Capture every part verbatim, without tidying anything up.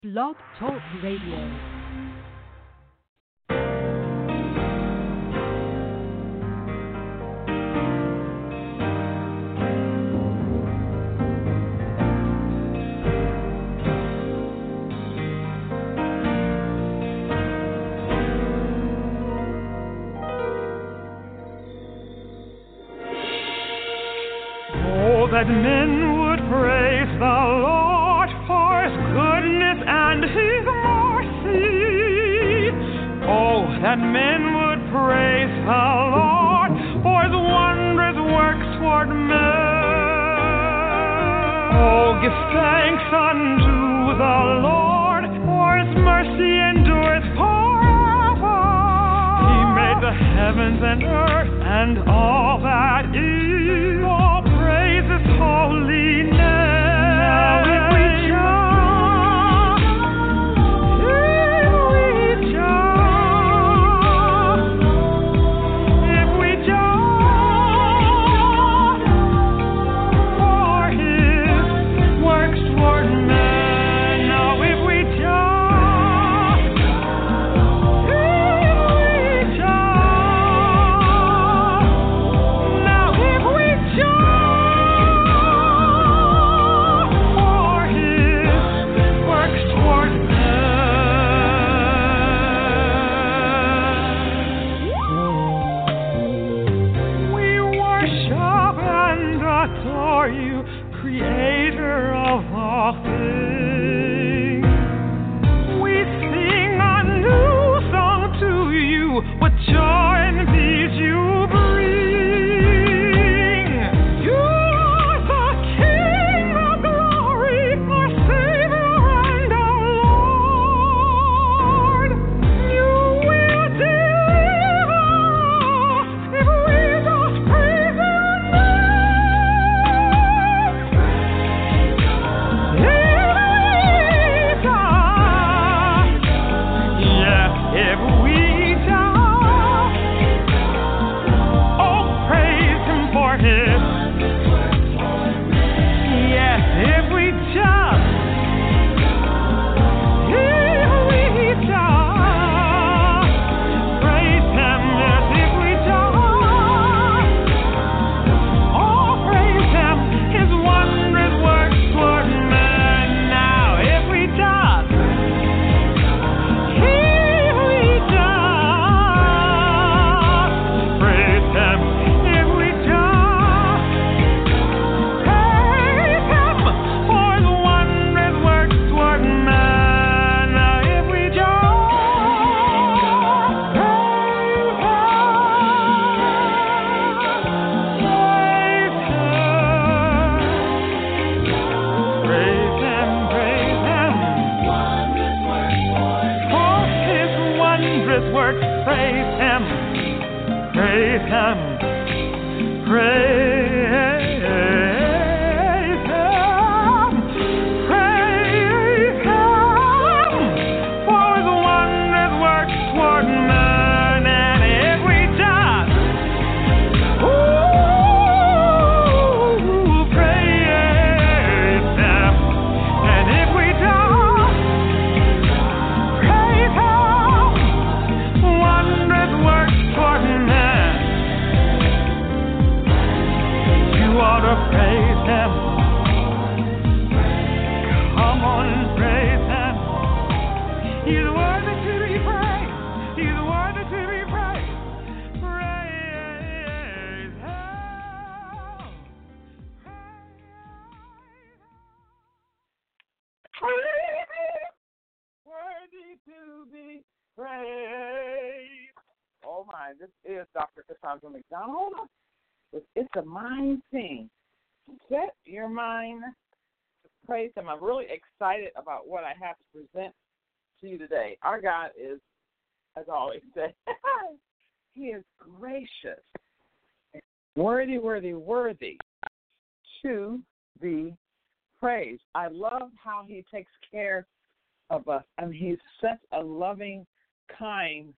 Blog Talk Radio. That men would praise the Lord for His goodness and His mercy. Oh, that men would praise the Lord for His wondrous works toward men. Oh, give thanks unto the Lord, for His mercy endureth forever. He made the heavens and earth and all that is. Oh, praise His holy name. Now if we just, if we just, if we just, for His works toward men. Now if we just, if we just, now if we just. You, creator of all things. We sing a new song to you, what joy and peace you bring. You are the King of glory, our Savior and our Lord. You will deliver us if we just praise your name. McDonald with It's a Mind Thing. Set your mind to praise Him. I'm really excited about what I have to present to you today. Our God is, as I always say, He is gracious, worthy, worthy, worthy to be praised. I love how He takes care of us, and He's such a loving, kind.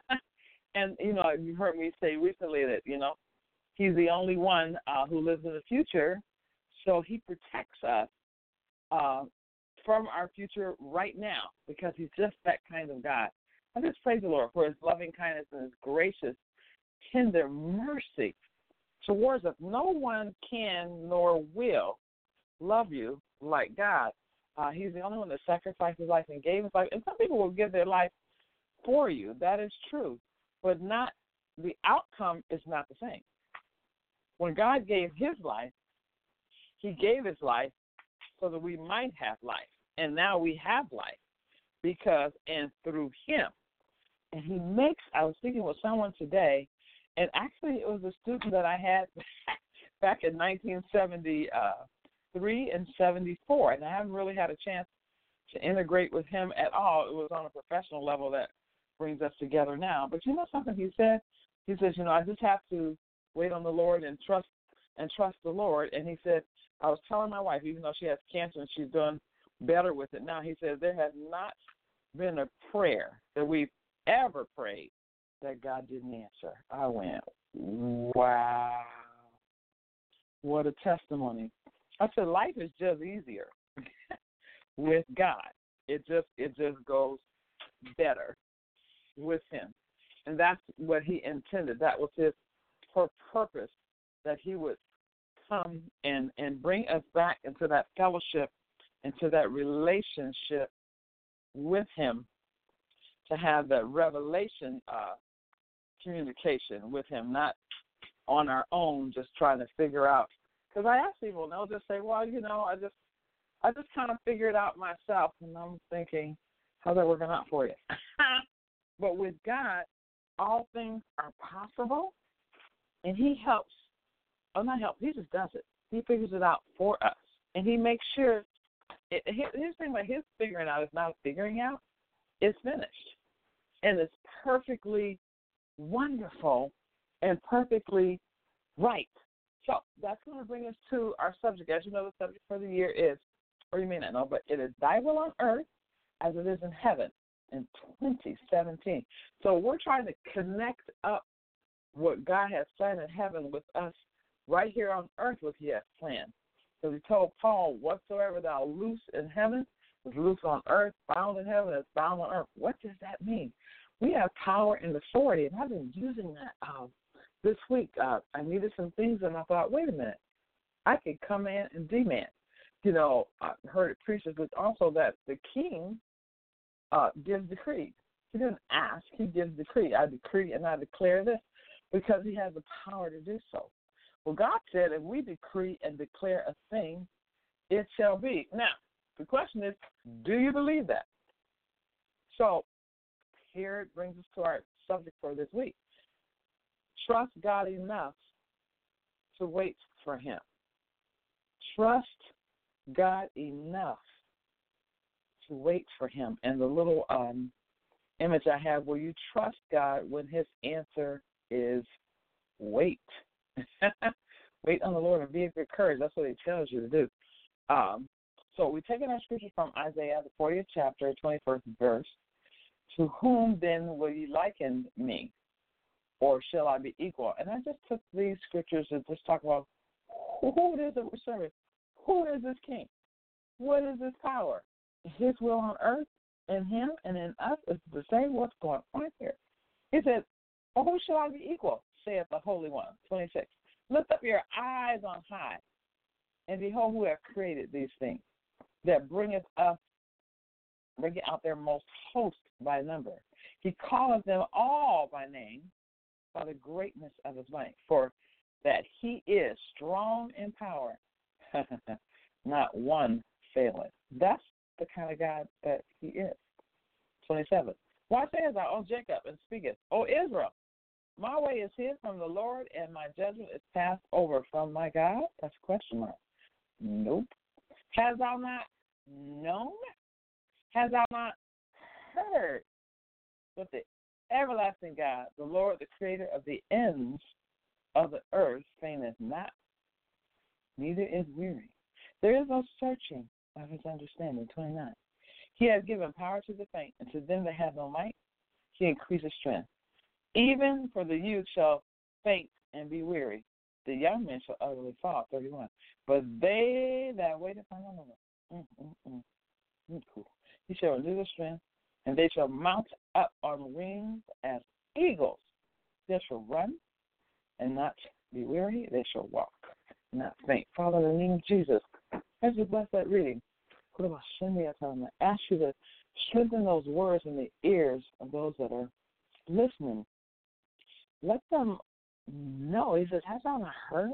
And, you know, you've heard me say recently that, you know, He's the only one uh, who lives in the future, so He protects us uh, from our future right now because he's just that kind of God. I just praise the Lord for his loving kindness and his gracious, tender mercy towards us. No one can nor will love you like God. Uh, he's the only one that sacrificed his life and gave his life. And some people will give their life for you. That is true. But not the outcome is not the same. When God gave his life, he gave his life so that we might have life. And now we have life because and through him. And he makes, I was speaking with someone today, and actually it was a student that I had back in nineteen seventy-three and seventy-four, and I haven't really had a chance to integrate with him at all. It was on a professional level that brings us together now. But you know something he said? He says, you know, I just have to wait on the Lord and trust and trust the Lord. And he said, I was telling my wife, even though she has cancer and she's doing better with it now, he says there has not been a prayer that we've ever prayed that God didn't answer. I went, wow, what a testimony. I said life is just easier with God. It just it just goes better with him. And that's what he intended. That was his her purpose, that he would come and, and bring us back into that fellowship, into that relationship with him, to have that revelation uh, communication with him, not on our own, just trying to figure out. Because I ask people, and they'll just say, well, you know, I just I just kind of figured it out myself. And I'm thinking, how's that working out for you? But with God, all things are possible, and he helps. Oh, not help. He just does it. He figures it out for us, and he makes sure. It, his thing about his figuring out is not figuring out. It's finished, and it's perfectly wonderful and perfectly right. So that's going to bring us to our subject. As you know, the subject for the year is, or you may not know, but it is thy will on earth as it is in heaven in twenty seventeen. So we're trying to connect up what God has planned in heaven with us right here on earth, what he has planned. So he told Paul, whatsoever thou loose in heaven is loose on earth, bound in heaven is bound on earth. What does that mean? We have power and authority, and I've been using that um, this week. Uh, I needed some things, and I thought, wait a minute, I could command and demand. You know, I heard it preached also that the king uh, gives decree. He doesn't ask, he gives decree. I decree and I declare this because he has the power to do so. Well, God said if we decree and declare a thing, it shall be. Now, the question is, do you believe that? So here it brings us to our subject for this week. Trust God enough to wait for him. Trust God enough to wait for him. And the little um, image I have, will you trust God when his answer is wait? Wait on the Lord and be of good courage. That's what he tells you to do. Um, so we're taking our scripture from Isaiah, the fortieth chapter, twenty-first verse. To whom then will you liken me? Or shall I be equal? And I just took these scriptures to just talk about who it is that we're serving. Who is this king? What is this power? His will on earth in him and in us is the same. What's going on here? He said, or who shall I be equal? Saith the Holy One. twenty-six. Lift up your eyes on high, and behold who have created these things, that bringeth us, bringeth out their most host by number. He calleth them all by name, by the greatness of his might, for that he is strong in power, not one faileth. That's the kind of God that he is. twenty-seven. Why sayest thou, O Jacob, and speakest, O Israel, my way is hid from the Lord, and my judgment is passed over from my God? That's a question mark. Nope. Hast thou not known? Hast thou not heard that the everlasting God, the Lord, the creator of the ends of the earth, fainteth not, neither is weary. There is no searching of his understanding. twenty-nine. He has given power to the faint, and to them that have no might, he increases strength. Even for the youth shall faint and be weary. The young men shall utterly fall. thirty-one. But they that wait upon the Lord, mm, mm, mm, He shall renew their strength, and they shall mount up on wings as eagles. They shall run and not be weary. They shall walk and not faint. Father, in the name of Jesus, as you bless that reading, I'm going to ask you to strengthen those words in the ears of those that are listening. Let them know. He says, has thou not heard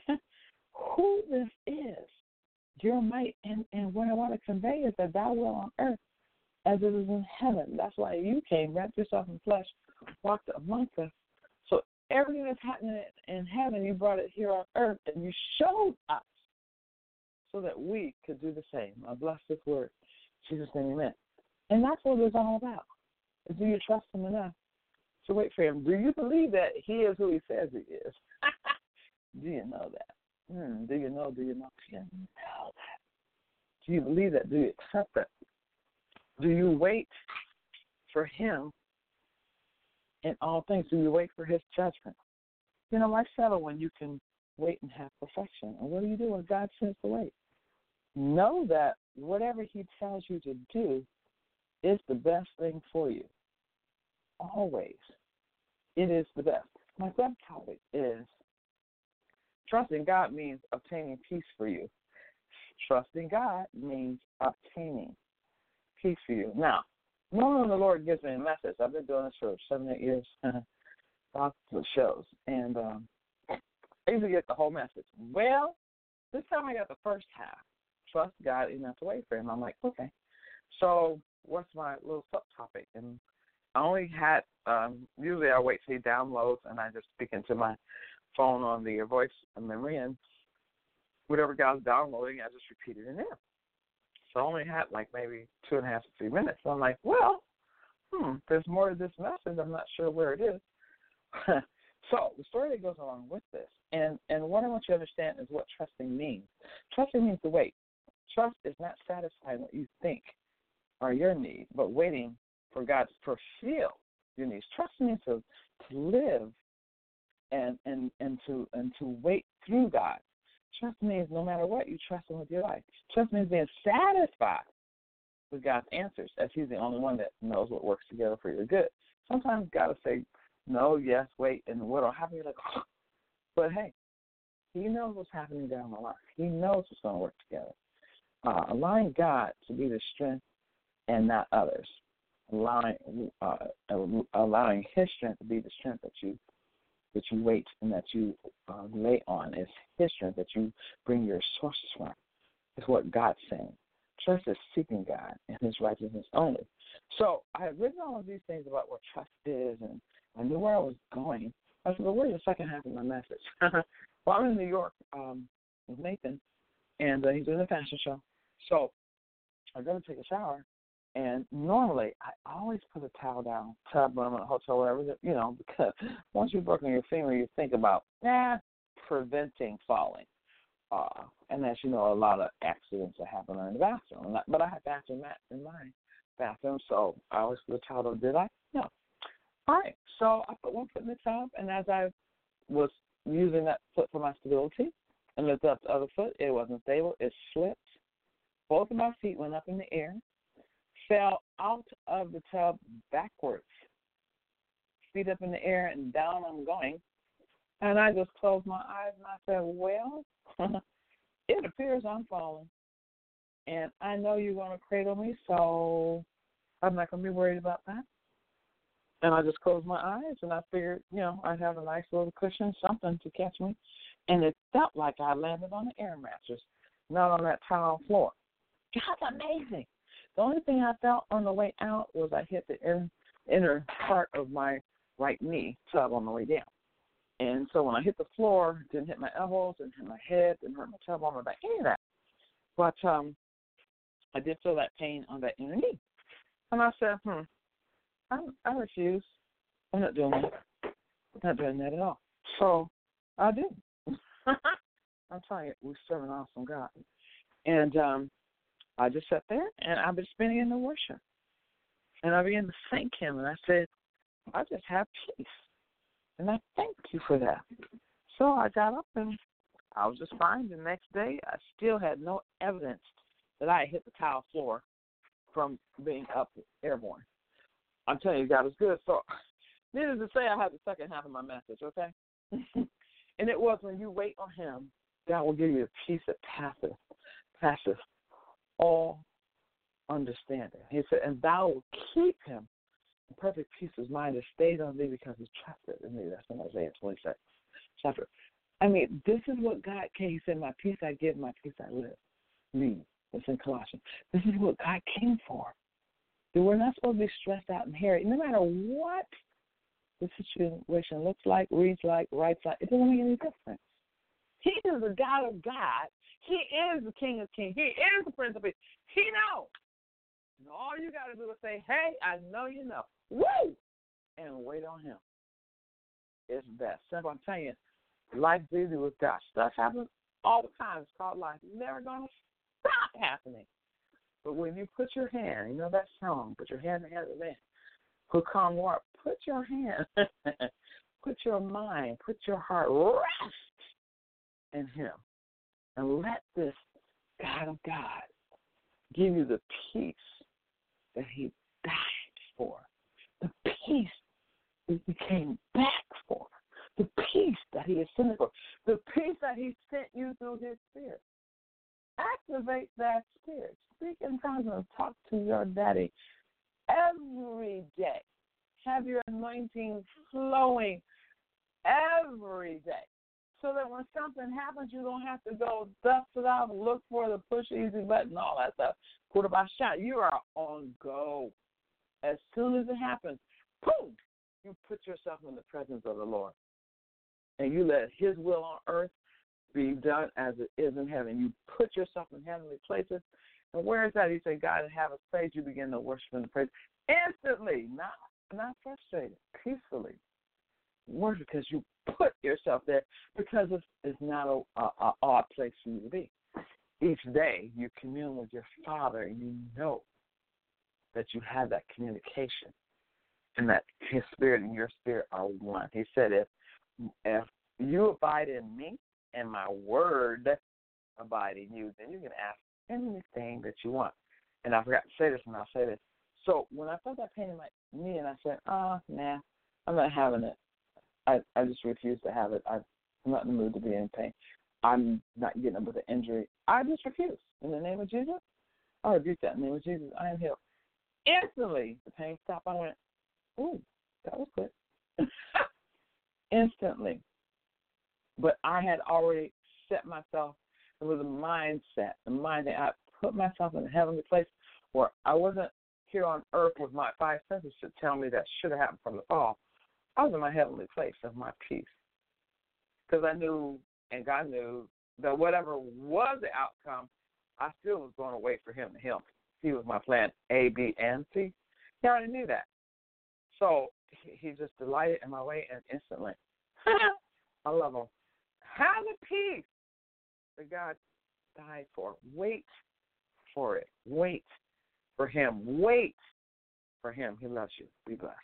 who this is? Your might, and, and what I want to convey is that thou will on earth as it is in heaven. That's why you came, wrapped yourself in flesh, walked amongst us. So everything that's happening in heaven, you brought it here on earth, and you showed us so that we could do the same. I bless this word. Jesus' name, amen. And that's what it's all about. Do you trust him enough to wait for him? Do you believe that he is who he says he is? Do you know that? Hmm, do you know, do you know? Do you know that? Do you believe that? Do you accept that? Do you wait for him in all things? Do you wait for his judgment? You know, why settle when you can wait and have perfection? And what do you do when God sends to wait? Know that whatever he tells you to do is the best thing for you. Always. It is the best. My subtopic is trusting God means obtaining peace for you. Trusting God means obtaining peace for you. Now, normally the Lord gives me a message. I've been doing this for seven, eight years, lots of shows, and um, I usually get the whole message. Well, this time I got the first half. Trust God enough to wait for him. I'm like, okay. So what's my little subtopic? And I only had, um, usually I wait till he downloads, and I just speak into my phone on the voice memory, and whatever God's downloading, I just repeat it in there. So I only had like maybe two and a half to three minutes. So I'm like, well, hmm, there's more to this message. I'm not sure where it is. So the story that goes along with this, and, and what I want you to understand is what trusting means. Trusting means to wait. Trust is not satisfying what you think are your needs, but waiting for God to fulfill your needs. Trust means to, to live and, and, and to and to wait through God. Trust means no matter what, you trust him with your life. Trust means being satisfied with God's answers, as he's the only one that knows what works together for your good. Sometimes God will say, no, yes, wait, and what will happen? You're like, oh. But hey, he knows what's happening down the line. He knows what's going to work together. Uh, allowing God to be the strength and not others. Allowing uh, allowing his strength to be the strength that you that you wait and that you uh, lay on is his strength that you bring your sources from. Is what God's saying. Trust is seeking God and his righteousness only. So I had written all of these things about what trust is, and I knew where I was going. I said, well, where's the second half of my message? Well, I'm in New York um, with Nathan, and uh, he's doing a fashion show. So I'm going to take a shower, and normally I always put a towel down, tub when I'm in a hotel, whatever, you know, because once you've broken your finger, you think about, nah, preventing falling. Uh, and as you know, a lot of accidents that happen in the bathroom. But I have bathroom mat in my bathroom, so I always put a towel down. Did I? No. All right, so I put one foot in the tub, and as I was using that foot for my stability and lifted up the other foot, it wasn't stable. It slipped. Both of my feet went up in the air, fell out of the tub backwards, feet up in the air, and down I'm going. And I just closed my eyes, and I said, well, it appears I'm falling. And I know you're going to cradle me, so I'm not going to be worried about that. And I just closed my eyes, and I figured, you know, I'd have a nice little cushion, something to catch me. And it felt like I landed on an air mattress, not on that tile floor. God's amazing. The only thing I felt on the way out was I hit the inner, inner part of my right knee tub on the way down. And so when I hit the floor, it didn't hit my elbows, didn't hit my head, didn't hurt my tub on my back, any of that. But um, I did feel that pain on that inner knee. And I said, hmm, I, I refuse. I'm not doing that. I'm not doing that at all. So I did. I'm telling you, we're serving an awesome God. And um, I just sat there, and I've been spinning in the worship. And I began to thank him, and I said, I just have peace. And I thank you for that. So I got up, and I was just fine. The next day, I still had no evidence that I had hit the tile floor from being up airborne. I'm telling you, God is good. So, needless to say, I have the second half of my message, okay? And it was when you wait on him, God will give you a peace that passes, passes all understanding. He said, and thou will keep him in perfect peace of mind that stays on thee because he trusted in thee. That's in Isaiah twenty-six chapter. I mean, this is what God came. He said, my peace I give, my peace I live. Leave. It's in Colossians. This is what God came for. That we're not supposed to be stressed out and harried. No matter what the situation looks like, reads like, writes like, it doesn't make any difference. He is the God of God. He is the King of Kings. He is the Prince of Peace. He knows. And all you got to do is say, hey, I know you know. Woo! And wait on him. It's that simple. I'm telling you, life's easy with God. Stuff happens all the time. It's called life. It's never going to stop happening. But when you put your hand, you know that song, put your hand in the hand of the man who come war, put your hand, put your mind, put your heart, rest in him. And let this God of God give you the peace that he died for, the peace that he came back for, the peace that he ascended for, the peace that he sent you through his spirit. Activate that spirit. Speak in tongues and talk to your daddy every day. Have your anointing flowing every day. So that when something happens, you don't have to go dust it off, look for the push easy button, all that stuff. Put it by shot. You are on go. As soon as it happens, boom, you put yourself in the presence of the Lord. And you let his will on earth be done as it is in heaven. You put yourself in heavenly places. And where is that? You say, God, and have a praise. You begin to worship and praise instantly, not not frustrated, peacefully. Worship because you put yourself there, because it's, it's not a, a, a odd place for you to be. Each day you commune with your Father, and you know that you have that communication, and that his spirit and your spirit are one. He said, if if you abide in me and my word abide in you, then you can ask anything that you want. And I forgot to say this, and I'll say this. So when I felt that pain in my knee, and I said, oh, nah, I'm not having it. I, I just refuse to have it. I'm not in the mood to be in pain. I'm not getting up with an injury. I just refuse. In the name of Jesus, I rebuke that. In the name of Jesus, I am healed. Instantly, the pain stopped. I went, ooh, that was good. Instantly. But I had already set myself with a mindset, a mind that I put myself in a heavenly place where I wasn't here on earth with my five senses to tell me that should have happened from the fall. I was in my heavenly place of my peace. Because I knew, and God knew, that whatever was the outcome, I still was going to wait for him to heal me. He was my plan A, B, and C. He already knew that. So he just delighted in my way, and instantly, I love him. Have the peace that God died for. Wait for it. Wait for him. Wait for him. He loves you. Be blessed.